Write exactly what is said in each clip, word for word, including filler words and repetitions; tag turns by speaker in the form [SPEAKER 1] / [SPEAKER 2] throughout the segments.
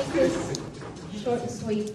[SPEAKER 1] this short and sweet.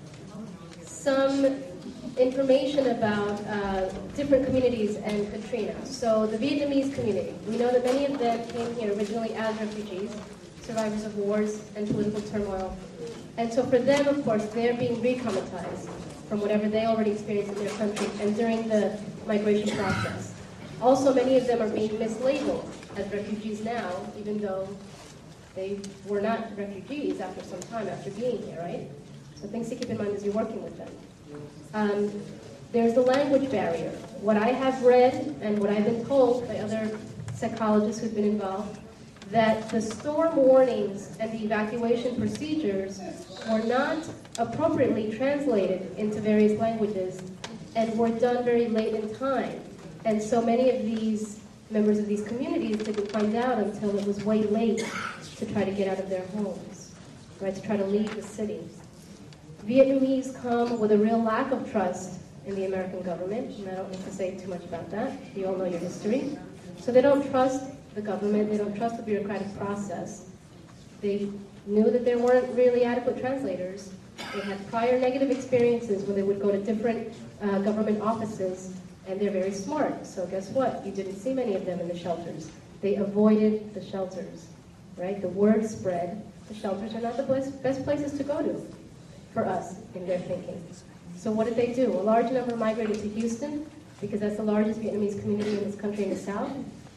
[SPEAKER 1] Some information about uh, different communities and Katrina. So the Vietnamese community, we know that many of them came here originally as refugees, survivors of wars and political turmoil. And so for them, of course, they're being re-traumatized from whatever they already experienced in their country and during the migration process. Also, many of them are being mislabeled as refugees now, even though they were not refugees after some time after being here, right? So things to keep in mind as you're working with them. Um, there's the language barrier. What I have read and what I've been told by other psychologists who've been involved, that the storm warnings and the evacuation procedures were not appropriately translated into various languages and were done very late in time. And so many of these members of these communities didn't find out until it was way late to try to get out of their homes, right, to try to leave the city. Vietnamese come with a real lack of trust in the American government, and I don't need to say too much about that. You all know your history. So they don't trust the government, they don't trust the bureaucratic process. They knew that there weren't really adequate translators. They had prior negative experiences when they would go to different uh, government offices, and they're very smart. So guess what? You didn't see many of them in the shelters. They avoided the shelters, right? The word spread. The shelters are not the best, best places to go to for us in their thinking. So what did they do? A large number migrated to Houston because that's the largest Vietnamese community in this country in the South.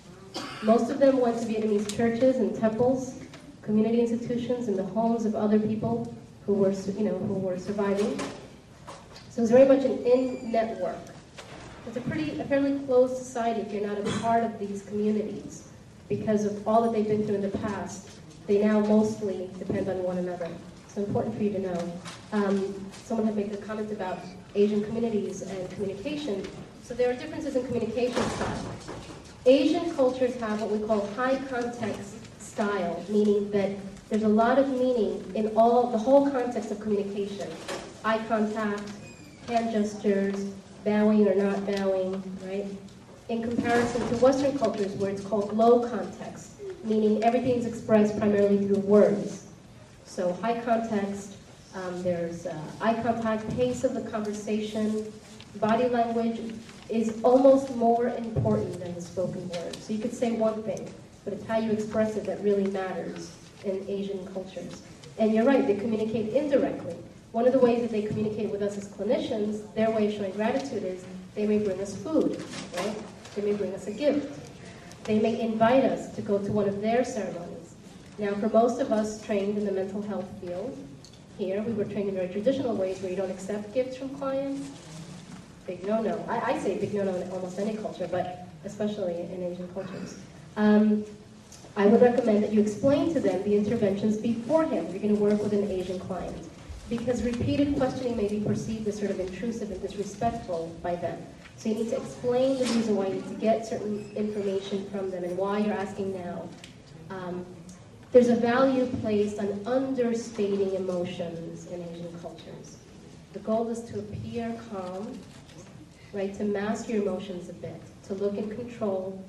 [SPEAKER 1] Most of them went to Vietnamese churches and temples, community institutions, and the homes of other people who were, you know, who were surviving. So it was very much an in-network. It's a pretty, a fairly closed society if you're not a part of these communities. Because of all that they've been through in the past, they now mostly depend on one another. So important for you to know. Um, someone had made a comment about Asian communities and communication. So there are differences in communication style. Asian cultures have what we call high context style, meaning that there's a lot of meaning in all the whole context of communication. Eye contact, hand gestures, bowing or not bowing, right? In comparison to Western cultures where it's called low context, meaning everything's expressed primarily through words. So high context, um, there's uh, eye contact, pace of the conversation, body language is almost more important than the spoken word. So you could say one thing, but it's how you express it that really matters in Asian cultures. And you're right, they communicate indirectly. One of the ways that they communicate with us as clinicians, their way of showing gratitude is they may bring us food, right? They may bring us a gift. They may invite us to go to one of their ceremonies. Now, for most of us trained in the mental health field, here we were trained in very traditional ways where you don't accept gifts from clients. Big no-no. I, I say big no-no in almost any culture, but especially in Asian cultures. Um, I would recommend that you explain to them the interventions beforehand. You're going to work with an Asian client. Because repeated questioning may be perceived as sort of intrusive and disrespectful by them. So you need to explain the reason why you need to get certain information from them and why you're asking now. Um, there's a value placed on understating emotions in Asian cultures. The goal is to appear calm, right, to mask your emotions a bit, to look in control,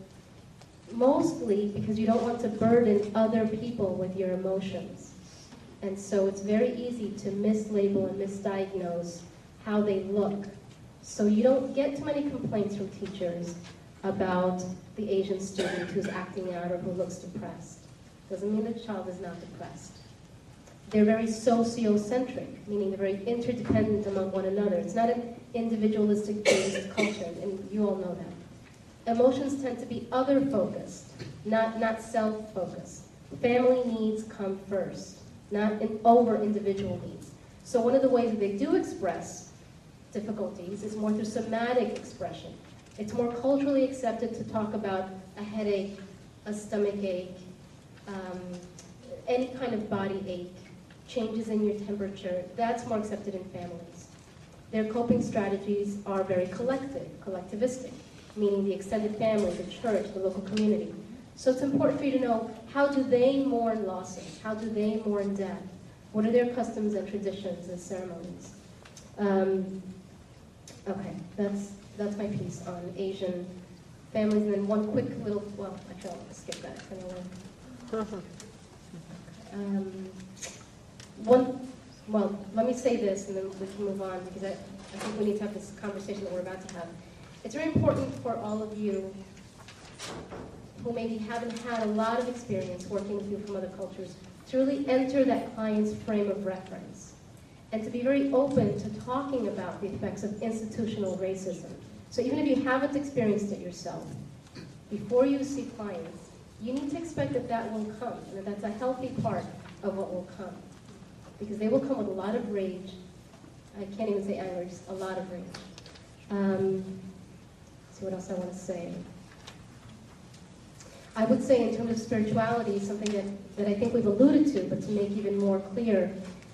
[SPEAKER 1] mostly because you don't want to burden other people with your emotions. And so it's very easy to mislabel and misdiagnose how they look. So you don't get too many complaints from teachers about the Asian student who's acting out or who looks depressed. Doesn't mean the child is not depressed. They're very sociocentric, meaning they're very interdependent among one another. It's not an individualistic-based culture, and you all know that. Emotions tend to be other-focused, not, not self-focused. Family needs come first, not in, over individual needs. So one of the ways that they do express difficulties is more through somatic expression. It's more culturally accepted to talk about a headache, a stomach ache, um, any kind of body ache, changes in your temperature. That's more accepted in families. Their coping strategies are very collective, collectivistic, meaning the extended family, the church, the local community. So it's important for you to know, how do they mourn losses? How do they mourn death? What are their customs and traditions and ceremonies? Um, okay, that's that's my piece on Asian families. And then one quick little, well, actually I'll skip that. Um, one, well, let me say this and then we can move on because I, I think we need to have this conversation that we're about to have. It's very important for all of you who maybe haven't had a lot of experience working with people from other cultures to really enter that client's frame of reference and to be very open to talking about the effects of institutional racism. So even if you haven't experienced it yourself, before you see clients, you need to expect that that will come, and that that's a healthy part of what will come. Because they will come with a lot of rage. I can't even say anger, just a lot of rage. Um, let's see what else I want to say. I would say in terms of spirituality, something that, that I think we've alluded to, but to make even more clear,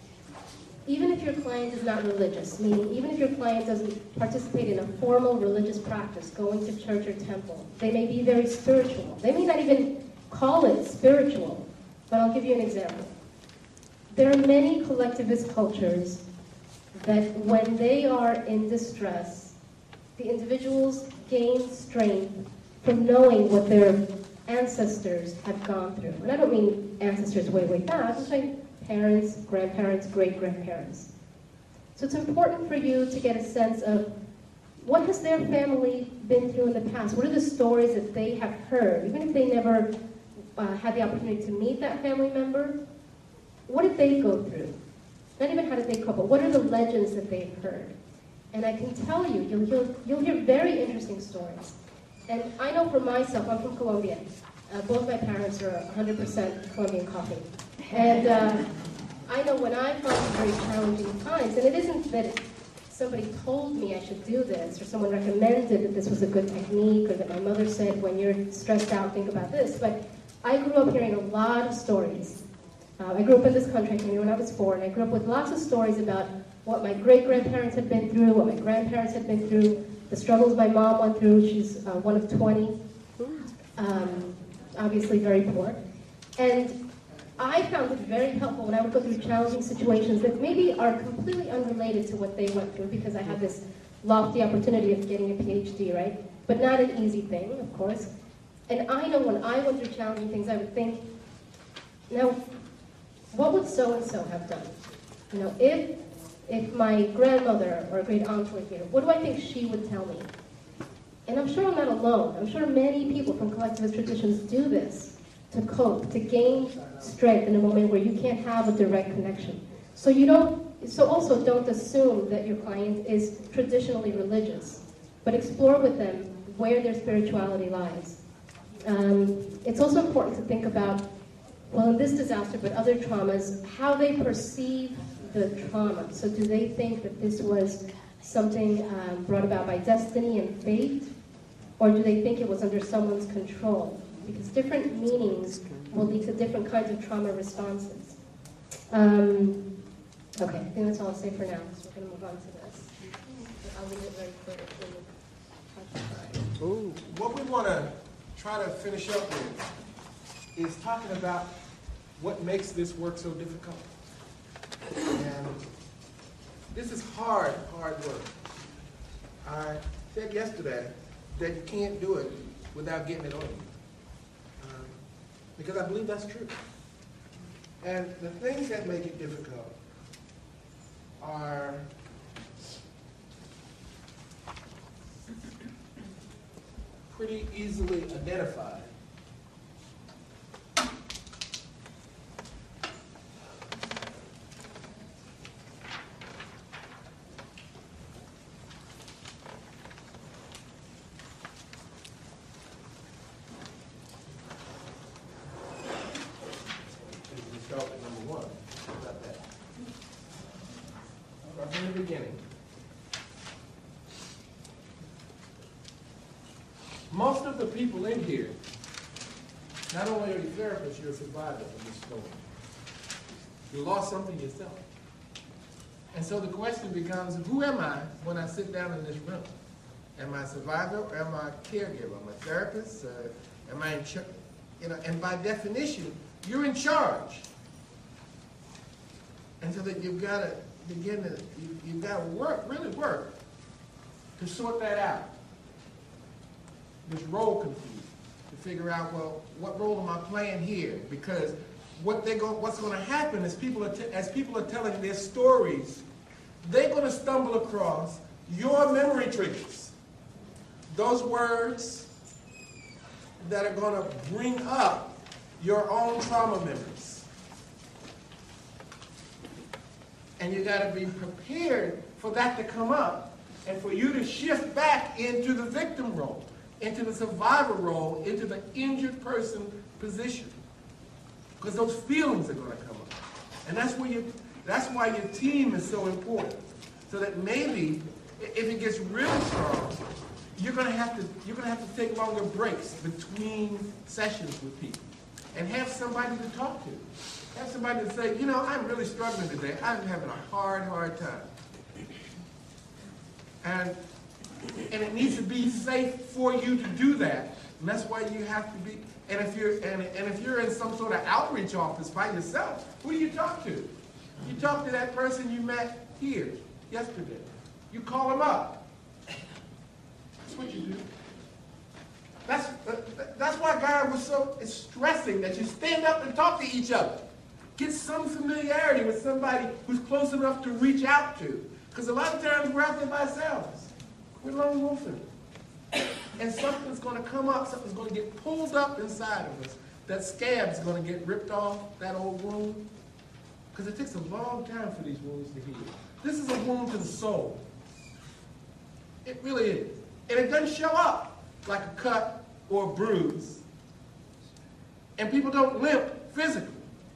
[SPEAKER 1] even if your client is not religious, meaning even if your client doesn't participate in a formal religious practice, going to church or temple, they may be very spiritual. They may not even call it spiritual, but I'll give you an example. There are many collectivist cultures that when they are in distress, the individuals gain strength from knowing what their ancestors have gone through. And I don't mean ancestors way, way back, I'm saying parents, grandparents, great-grandparents. So it's important for you to get a sense of what has their family been through in the past? What are the stories that they have heard? Even if they never uh, had the opportunity to meet that family member, what did they go through? Not even how did they cope, but what are the legends that they've heard? And I can tell you, you'll, you'll, you'll hear very interesting stories. And I know for myself, I'm from Colombia. Uh, both my parents are one hundred percent Colombian coffee. And uh, I know when I've gone through very challenging times, and it isn't that somebody told me I should do this, or someone recommended that this was a good technique, or that my mother said, when you're stressed out, think about this. But I grew up hearing a lot of stories. Uh, I grew up in this country, I came here when I was four, and I grew up with lots of stories about what my great-grandparents had been through, what my grandparents had been through, the struggles my mom went through. She's uh, one of twenty, um, obviously very poor. And I found it very helpful when I would go through challenging situations that maybe are completely unrelated to what they went through, because I had this lofty opportunity of getting a P H D, right? But not an easy thing, of course. And I know when I went through challenging things, I would think, now, what would so-and-so have done? You know, if if my grandmother or great aunt were here, what do I think she would tell me? And I'm sure I'm not alone. I'm sure many people from collectivist traditions do this to cope, to gain strength in a moment where you can't have a direct connection. So you don't, so also don't assume that your client is traditionally religious, but explore with them where their spirituality lies. Um, it's also important to think about, well, in this disaster, but other traumas, how they perceive the trauma. So do they think that this was something um, brought about by destiny and fate? Or do they think it was under someone's control? Because different meanings will lead to different kinds of trauma responses. Um, okay, I think that's all I'll say for now. So we're going to move on to this. I'll leave it very clear.
[SPEAKER 2] Ooh. What we want to try to finish up with is talking about what makes this work so difficult. And this is hard, hard work. I said yesterday that you can't do it without getting it on you. Um, because I believe that's true. And the things that make it difficult are pretty easily identified. From the beginning. Most of the people in here, not only are you therapists, you're a survivor of this story. You lost something yourself. And so the question becomes, who am I when I sit down in this room? Am I a survivor or am I a caregiver? Am I a therapist? Uh, am I in charge? You know, and by definition, you're in charge. And so that you've got to begin to, you, you've got to work, really work, to sort that out. This role confusion, to figure out, well, what role am I playing here? Because what they go, what's going to happen is people are t- as people are telling their stories, they're going to stumble across your memory triggers. Those words that are going to bring up your own trauma memories. And you got to be prepared for that to come up and for you to shift back into the victim role, into the survivor role, into the injured person position. Because those feelings are going to come up. And that's where you, that's why your team is so important. So that maybe if it gets really strong, you're going to have to you're going to have to take longer breaks between sessions with people and have somebody to talk to. Have somebody to say, you know, I'm really struggling today. I'm having a hard, hard time. And and it needs to be safe for you to do that. And that's why you have to be. And if you're and, and if you're in some sort of outreach office by yourself, who do you talk to? You talk to that person you met here yesterday. You call them up. That's what you do. That's that's why God was so stressing that you stand up and talk to each other. Get some familiarity with somebody who's close enough to reach out to. Because a lot of times we're out there by ourselves. We're lone wolfing. And something's going to come up, something's going to get pulled up inside of us. That scab's going to get ripped off, that old wound. Because it takes a long time for these wounds to heal. This is a wound to the soul. It really is. And it doesn't show up like a cut or a bruise. And people don't limp physically.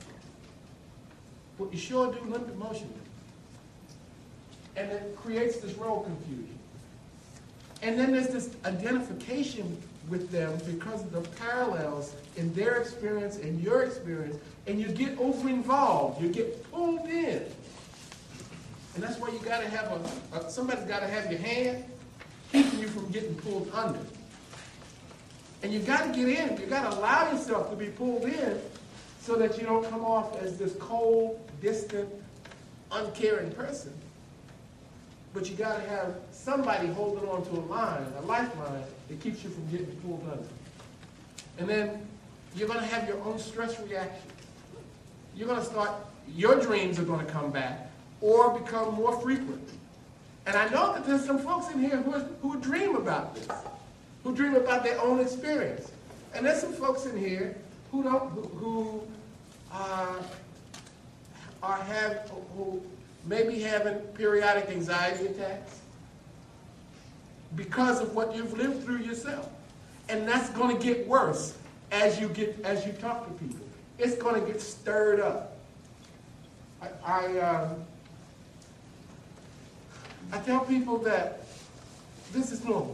[SPEAKER 2] But you sure do limp emotionally. And it creates this role confusion. And then there's this identification with them because of the parallels in their experience and your experience, and you get over-involved. You get pulled in. And that's why you got to have a, a somebody's got to have your hand keeping you from getting pulled under. And you got to get in. You got to allow yourself to be pulled in so that you don't come off as this cold, distant, uncaring person. But you got to have somebody holding on to a line, a lifeline, that keeps you from getting pulled under. And then you're going to have your own stress reaction. You're going to start, your dreams are going to come back or become more frequent. And I know that there's some folks in here who, are, who dream about this, who dream about their own experience. And there's some folks in here who don't, who, who uh, are have, who maybe having periodic anxiety attacks because of what you've lived through yourself. And that's going to get worse as you get as you talk to people. It's going to get stirred up. I I, um, I tell people that this is normal.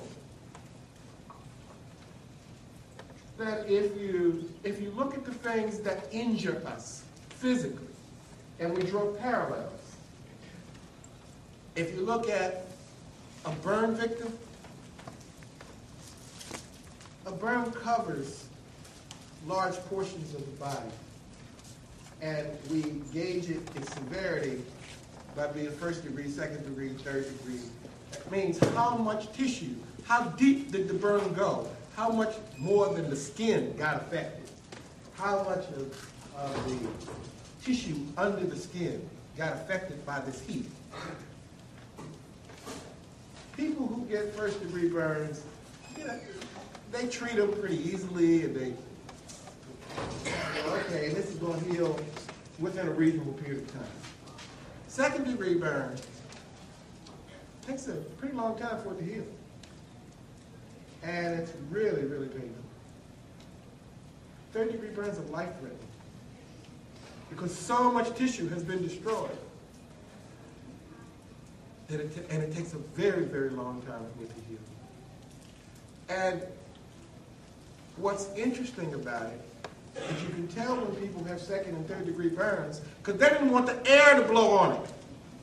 [SPEAKER 2] That if you if you look at the things that injure us physically, and we draw parallels. If you look at a burn victim, a burn covers large portions of the body. And we gauge it, its severity, by being first degree, second degree, third degree. That means how much tissue, how deep did the burn go? How much more than the skin got affected? How much of, of the tissue under the skin got affected by this heat? People who get first degree burns, you know, they treat them pretty easily, and they, okay, this is going to heal within a reasonable period of time. Second degree burn takes a pretty long time for it to heal. And it's really, really painful. Third degree burns are life-threatening because so much tissue has been destroyed. That it t- and it takes a very, very long time for it to heal. And what's interesting about it is you can tell when people have second and third degree burns because they didn't want the air to blow on it.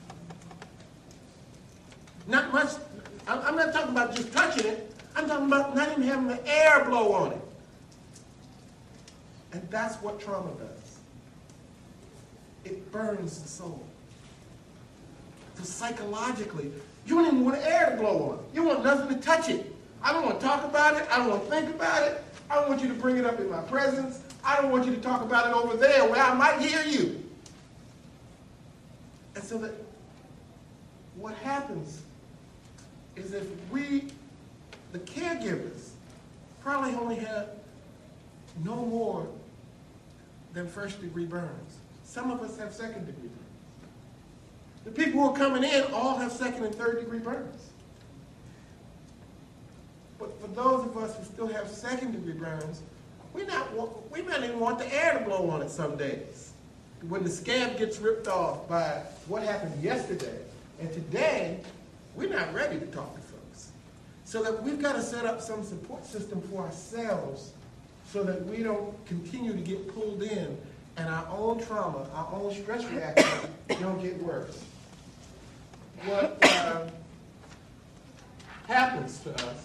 [SPEAKER 2] Not much. I'm not talking about just touching it. I'm talking about not even having the air blow on it. And that's what trauma does. It burns the soul. So psychologically, you don't even want air to blow on it. You want nothing to touch it. I don't want to talk about it. I don't want to think about it. I don't want you to bring it up in my presence. I don't want you to talk about it over there where I might hear you. And so that what happens is if we, the caregivers, probably only have no more than first degree burns. Some of us have second degree burns. The people who are coming in all have second and third degree burns. But for those of us who still have second degree burns, we not want, we might even want the air to blow on it some days. When the scab gets ripped off by what happened yesterday and today, we're not ready to talk to folks. So that we've got to set up some support system for ourselves so that we don't continue to get pulled in and our own trauma, our own stress reaction don't get worse. What uh, happens to us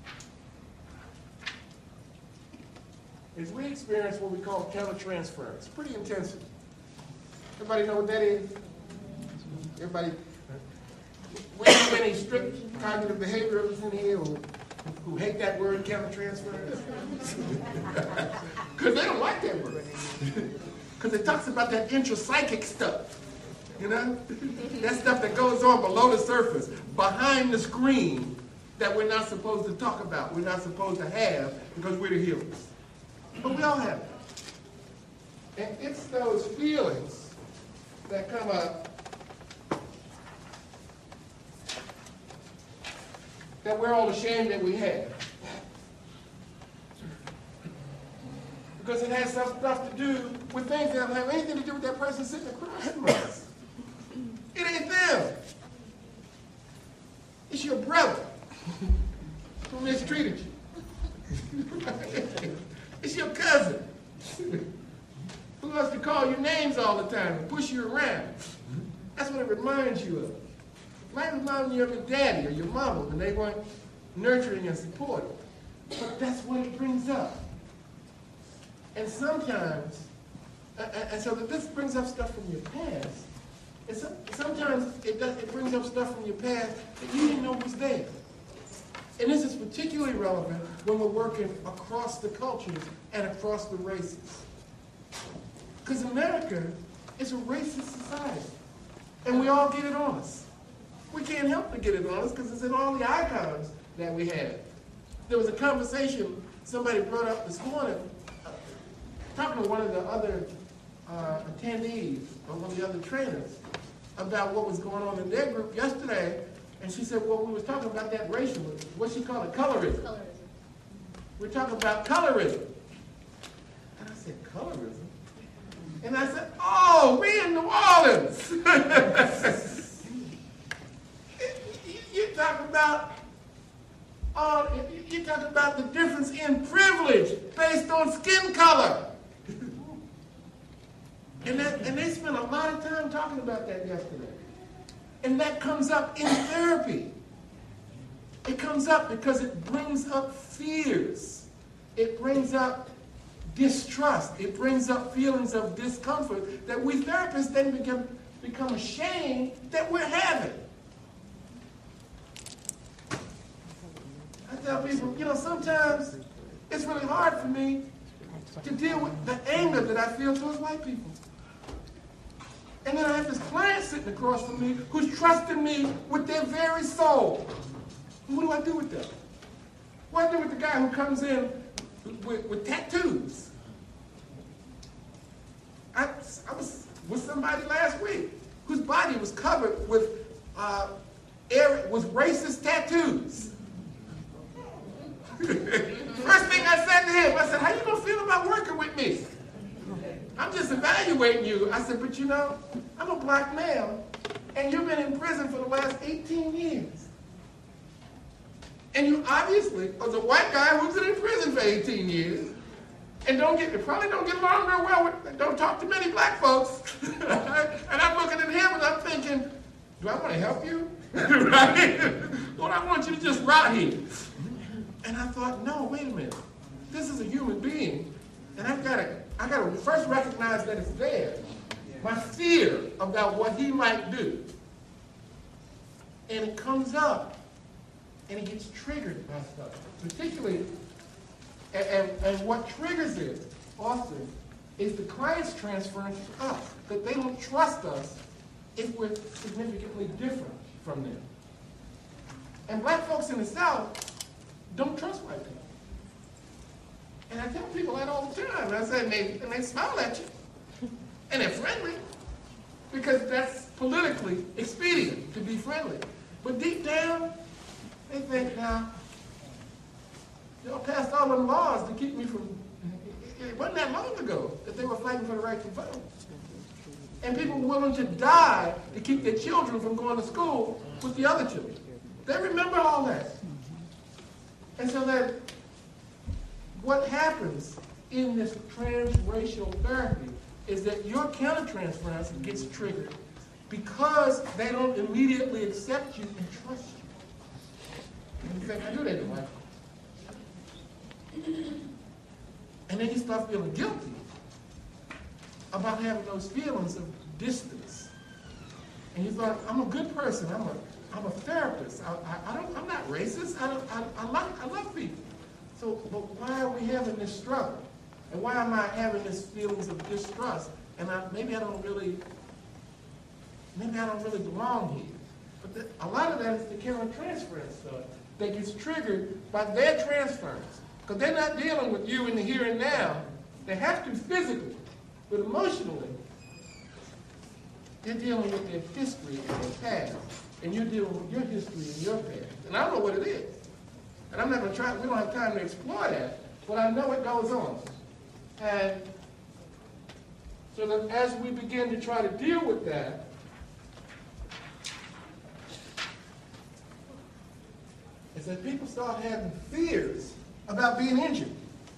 [SPEAKER 2] is we experience what we call countertransference. Pretty intensive. Everybody know what that is? Everybody? We have any strict cognitive behaviorists in here who, who hate that word countertransference? Because they don't like that word. Because it talks about that intrapsychic stuff. You know? That stuff that goes on below the surface, behind the screen, that we're not supposed to talk about, we're not supposed to have, because we're the healers. But we all have it. And it's those feelings that come up that we're all ashamed that we have. Because it has some stuff to do with things that don't have anything to do with that person sitting across from us. It ain't them. It's your brother who mistreated you. It's your cousin who loves to call you names all the time and push you around. That's what it reminds you of. It might remind you of your daddy or your mama when they weren't nurturing and supportive. But that's what it brings up. And sometimes, and so that this brings up stuff from your past, and so, sometimes it, does, it brings up stuff from your past that you didn't know was there. And this is particularly relevant when we're working across the cultures and across the races. Because America is a racist society. And we all get it on us. We can't help but get it on us because it's in all the icons that we have. There was a conversation somebody brought up this morning, uh, talking to one of the other uh, attendees, or one of the other trainers, about what was going on in their group yesterday. And she said, well, we was talking about that racial, what she called it, colorism. Colorism. We're talking about colorism. And I said, colorism? And I said, oh, we in New Orleans. You talk about, uh, you talk about the difference in privilege based on skin color. And, that, and they spent a lot of time talking about that yesterday. And that comes up in therapy. It comes up because it brings up fears. It brings up distrust. It brings up feelings of discomfort that we therapists then become, become ashamed that we're having. I tell people, you know, sometimes it's really hard for me to deal with the anger that I feel towards white people. And then I have this client sitting across from me who's trusting me with their very soul. And what do I do with them? What do I do with the guy who comes in with, with tattoos? I, I was with somebody last week whose body was covered with uh, air, with racist tattoos. First thing I said to him, I said, how you gonna feel about working with me? I'm just evaluating you. I said, but you know, I'm a black male, and you've been in prison for the last eighteen years. And you obviously was a white guy who's been in prison for eighteen years, and don't get, probably don't get along real well with, don't talk to many black folks. And I'm looking at him and I'm thinking, do I want to help you? Right? Lord, I want you to just rot here. And I thought, no, wait a minute. This is a human being, and I've got to, I got to first recognize that it's there. My fear about what he might do. And it comes up, and it gets triggered by stuff. Particularly, and, and, and what triggers it often is the client's transference to us, that they don't trust us if we're significantly different from them. And black folks in the South don't trust white people. And I tell people that all the time. I say, and they, and they smile at you. And they're friendly. Because that's politically expedient to be friendly. But deep down, they think, now, y'all passed all them laws to keep me from, it wasn't that long ago that they were fighting for the right to vote. And people were willing to die to keep their children from going to school with the other children. They remember all that. And so that what happens in this transracial therapy is that your countertransference gets triggered because they don't immediately accept you and trust you. And you think, I do that in life. And then you start feeling guilty about having those feelings of distance. And you thought, I'm a good person. I'm a, I'm a therapist. I, I, I don't, I'm not racist. I, don't, I, I, like, I love people. So, but why are we having this struggle? And why am I having these feelings of distrust? And I, maybe I don't really, maybe I don't really belong here. But the, a lot of that is the countertransference stuff that gets triggered by their transference. Because they're not dealing with you in the here and now. They have to physically, but emotionally, they're dealing with their history and their past. And you're dealing with your history and your past. And I don't know what it is. And I'm not going to try, we don't have time to explore that, but I know it goes on. And so that as we begin to try to deal with that, is that people start having fears about being injured.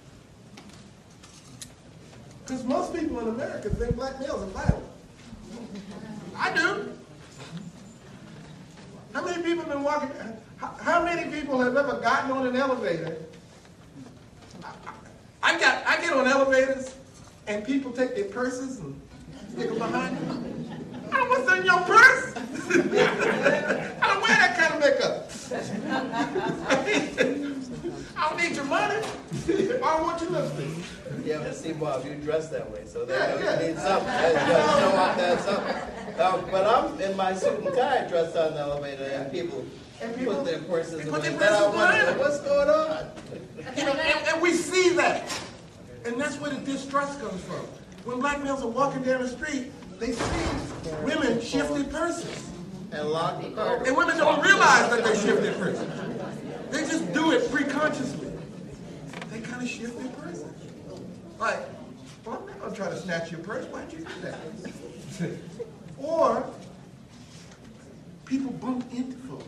[SPEAKER 2] Because most people in America think black males are violent. I do. How many people have been walking, how, how many people have ever gotten on an elevator? I, I, I, got, I get on elevators and people take their purses and stick them behind them. I don't want what's in your purse. I don't wear that kind of makeup. I don't need your money. I don't want your lipstick.
[SPEAKER 3] Yeah, but see, Bob, you dress that way, so that
[SPEAKER 2] Yeah, yeah.
[SPEAKER 3] needs something. That does show off that something. Uh, but I'm in my suit and tie dressed on the elevator, and people,
[SPEAKER 2] And people
[SPEAKER 3] put their purses
[SPEAKER 2] they
[SPEAKER 3] away.
[SPEAKER 2] put their
[SPEAKER 3] Then I
[SPEAKER 2] purses
[SPEAKER 3] wonder,
[SPEAKER 2] away.
[SPEAKER 3] what's going on?
[SPEAKER 2] You know, and, and we see that. And that's where the distrust comes from. When black males are walking down the street, they see women shift their purses.
[SPEAKER 3] And lock the car.
[SPEAKER 2] And women don't realize that they shift their purses. They just do it preconsciously. They kind of shift their purses. Like, well, I'm not going to try to snatch your purse. Why'd you do that? Or people bump into folks.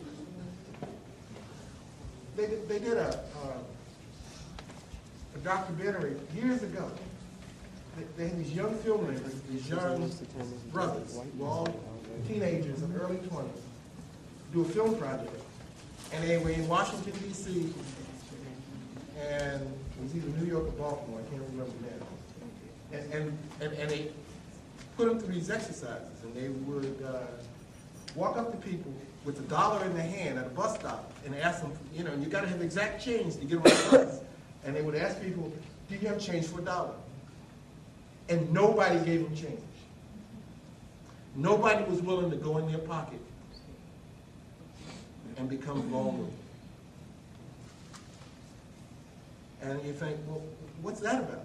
[SPEAKER 2] They, they did a, uh, a documentary years ago. They, they had these young filmmakers, these young brothers, who were all teenagers in early twenties, do a film project. And they were in Washington, D C, and it was either New York or Baltimore, I can't remember now. And, and, and, and they put them through these exercises, and they would uh, walk up to people with a dollar in their hand at a bus stop and ask them, you know, you got to have exact change to get on the bus. And they would ask people, do you have change for a dollar? And nobody gave them change. Nobody was willing to go in their pocket and become vulnerable. And you think, well, what's that about?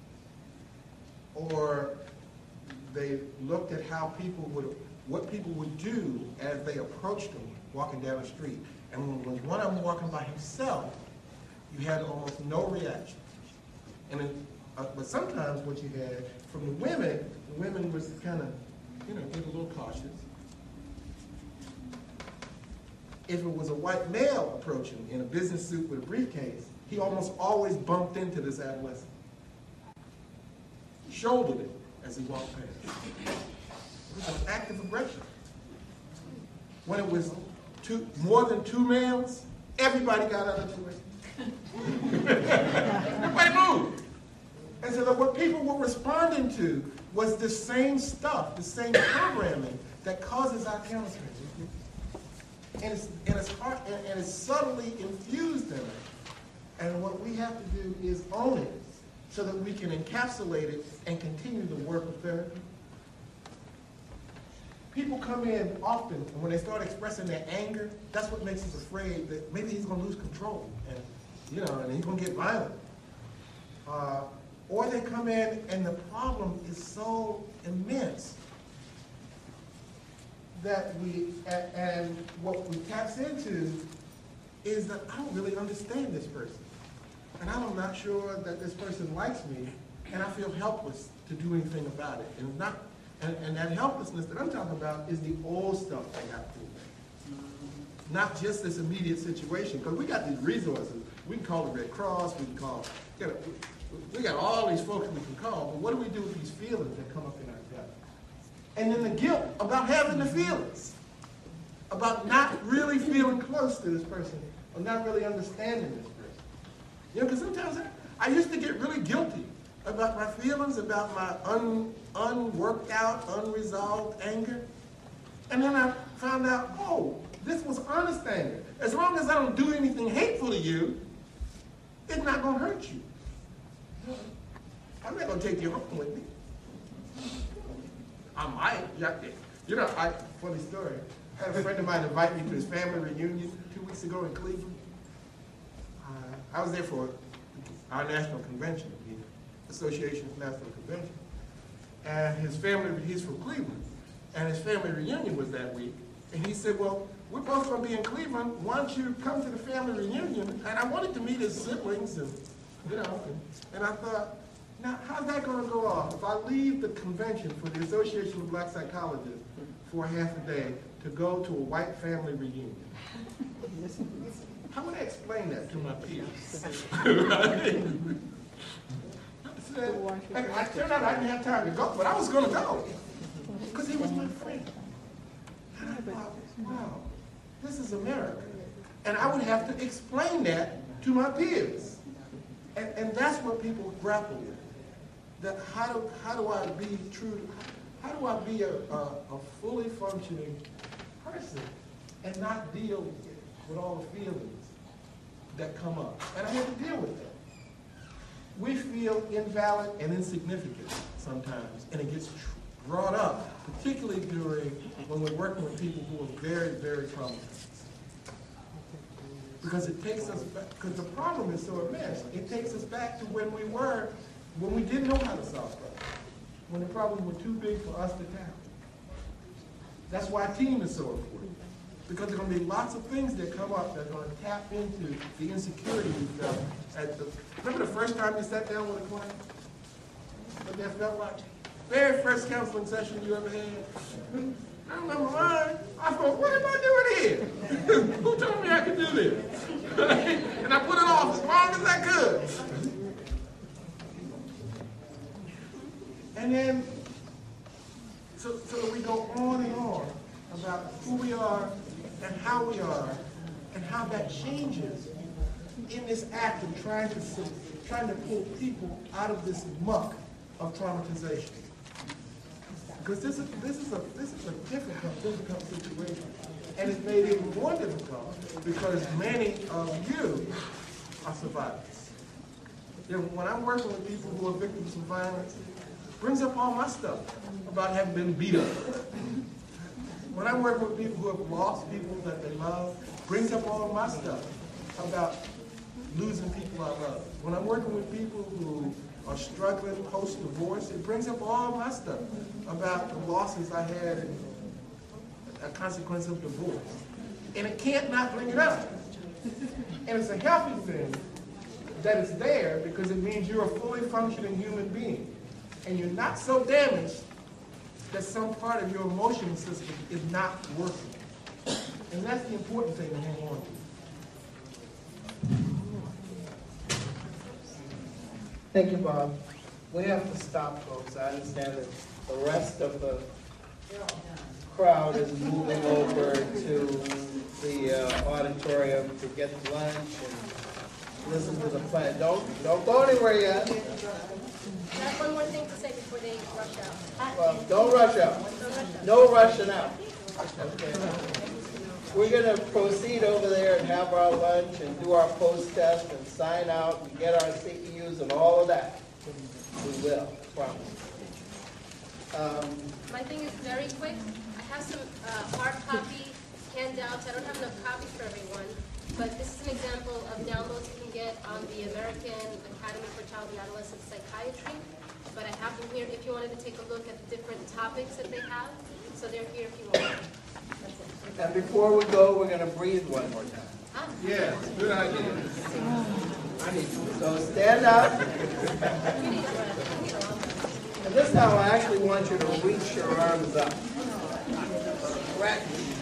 [SPEAKER 2] Or they looked at how people would, what people would do as they approached them walking down the street. And when one of them walking by himself, you had almost no reaction. And then, uh, but sometimes what you had from the women, the women was kind of, you know, get a little cautious. If it was a white male approaching in a business suit with a briefcase, he almost always bumped into this adolescent. Shouldered it as he walked past. It was an act of aggression. When it was two, more than two males, everybody got out of the way. Everybody moved. And so that what people were responding to was the same stuff, the same programming that causes our countertransference. And it's, and, it's hard, and, and it's subtly infused in it. And what we have to do is own it so that we can encapsulate it and continue the work of therapy? People come in often, and when they start expressing their anger, that's what makes us afraid that maybe he's going to lose control, and you know, and he's going to get violent. Uh, or they come in, and the problem is so immense that we, and, and what we taps into is that I don't really understand this person, and I'm not sure that this person likes me, and I feel helpless to do anything about it, and not. And, and that helplessness that I'm talking about is the old stuff I got through. Not just this immediate situation, because we got these resources. We can call the Red Cross, we can call, you know, we got all these folks we can call, but what do we do with these feelings that come up in our gut? And then the guilt about having the feelings, about not really feeling close to this person, or not really understanding this person. You know, because sometimes I, I used to get really guilty about my feelings, about my un, unworked out, unresolved anger. And then I found out, oh, this was honest anger. As long as I don't do anything hateful to you, it's not going to hurt you. I'm not going to take you home with me. I might. You know, I, funny story. I had a friend of mine invite me to his family reunion two weeks ago in Cleveland. Uh, I was there for our national convention. Association's National Convention. And his family, he's from Cleveland, and his family reunion was that week. And he said, well, we're both going to be in Cleveland. Why don't you come to the family reunion? And I wanted to meet his siblings, and you know, and, and I thought, now, how's that going to go off if I leave the convention for the Association of Black Psychologists for half a day to go to a white family reunion? How would I explain that to my peers? And I turned out I didn't have time to go, but I was going to go because he was my friend. And I thought, wow, this is America. And I would have to explain that to my peers. And, and that's what people grapple with. That how do, how do I be true, how do I be a, a, a fully functioning person and not deal with all the feelings that come up? And I had to deal with that. We feel invalid and insignificant sometimes, and it gets brought up, particularly during when we're working with people who are very, very traumatized. Because it takes us back, because the problem is so immense, it takes us back to when we were, when we didn't know how to solve problems, when the problems were too big for us to tackle. That's why a team is so important. Because there are going to be lots of things that come up that are going to tap into the insecurity you felt. At the, remember the first time you sat down with a client? What that felt like? Very first counseling session you ever had? I remember mine. I thought, what am I doing here? Who told me I could do this? And I put it off as long as I could. And then, so, so we go on and on about who we are and how we are and how that changes in this act of trying to trying to pull people out of this muck of traumatization. Because this is this is a this is a difficult, difficult situation. And it's made even more difficult because many of you are survivors. You know, when I'm working with people who are victims of violence, it brings up all my stuff about having been beat up. When I'm working with people who have lost people that they love, brings up all of my stuff about losing people I love. When I'm working with people who are struggling post-divorce, it brings up all of my stuff about the losses I had and a consequence of divorce. And it can't not bring it up. And it's a healthy thing that it's there because it means you're a fully functioning human being. And you're not so damaged that some part of your emotional system is not working. And that's the important thing to hang on to.
[SPEAKER 3] Thank you, Bob. We have to stop, folks. I understand that the rest of the crowd is moving over to the uh, auditorium to get lunch and listen to the plan. Don't, don't go anywhere yet.
[SPEAKER 1] I have one more thing to say before they rush out.
[SPEAKER 3] Well, don't rush out. No rushing out. Okay. We're going to proceed over there and have our lunch and do our post-test and sign out and get our C E Us and all of that. We will, promise. Um,
[SPEAKER 1] My thing is very quick. I have some uh, hard copy handouts. I don't have enough copies for everyone, but this is an example of downloads you can get on the American Academy for Child and Adolescent Psychiatry. But I have them here if you wanted to take a look at the different topics that they have. So they're here if you want. That's it.
[SPEAKER 3] And before we go, we're going to breathe one more time.
[SPEAKER 1] Ah.
[SPEAKER 2] Yeah, good idea. I need to.
[SPEAKER 3] So stand up.
[SPEAKER 1] You need a breath.
[SPEAKER 3] And this time I actually want you to reach your arms up. Right.